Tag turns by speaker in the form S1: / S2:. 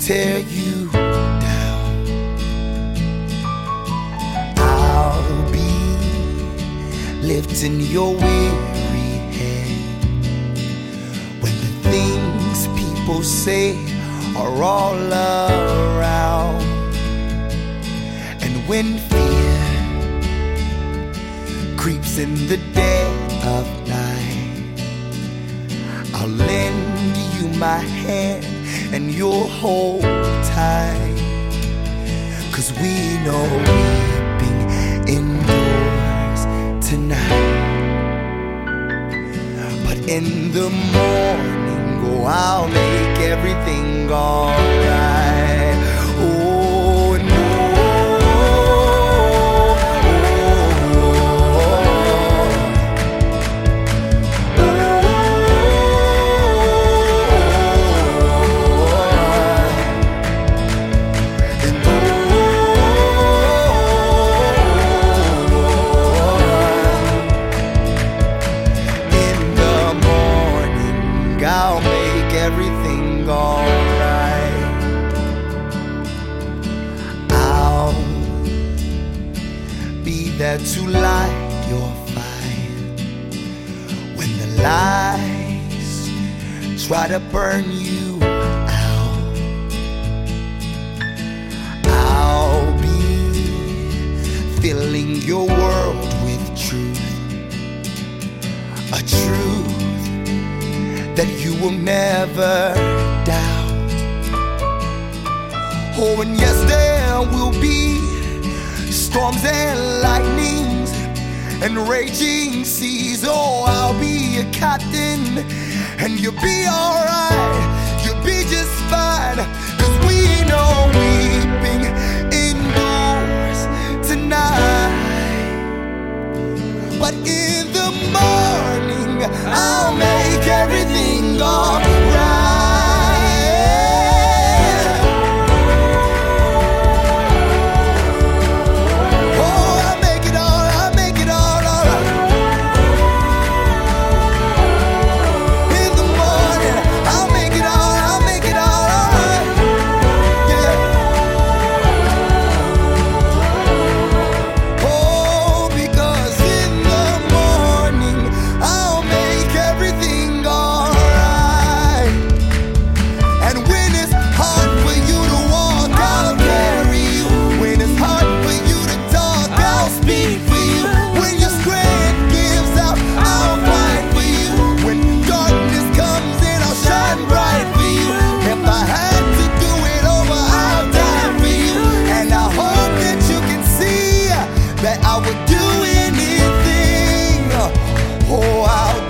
S1: tear you down. I'll be lifting your weary head when the things people say are all around, and when fear creeps in the dead of night, I'll lend you my hand and you'll hold tight, 'cause we know weeping endures tonight, but in the morning, oh, I'll make everything alright. Oh no. I'll make everything alright. I'll be there to light your fire when the lies try to burn you out. I'll be filling your world with truth, a truth that you will never doubt. Oh, and yes, there will be storms and lightnings and raging seas. Oh, I'll be a captain and you'll be alright. You'll be just fine, 'cause we know weeping endures tonight, but in the morning I'll make everything alright. Oh, I'll make it all alright. In the morning, I'll make it all alright. Yeah. Oh, because in the morning I'll make everything alright. And when it's hard for you to walk, I'll carry you. When it's hard for you to talk, I'll speak for you. When your strength gives out, I'll fight for you. When darkness comes in, I'll shine bright for you. If I had to do it over, I'll die for you. And I hope that you can see that I would do anything. Oh, I'll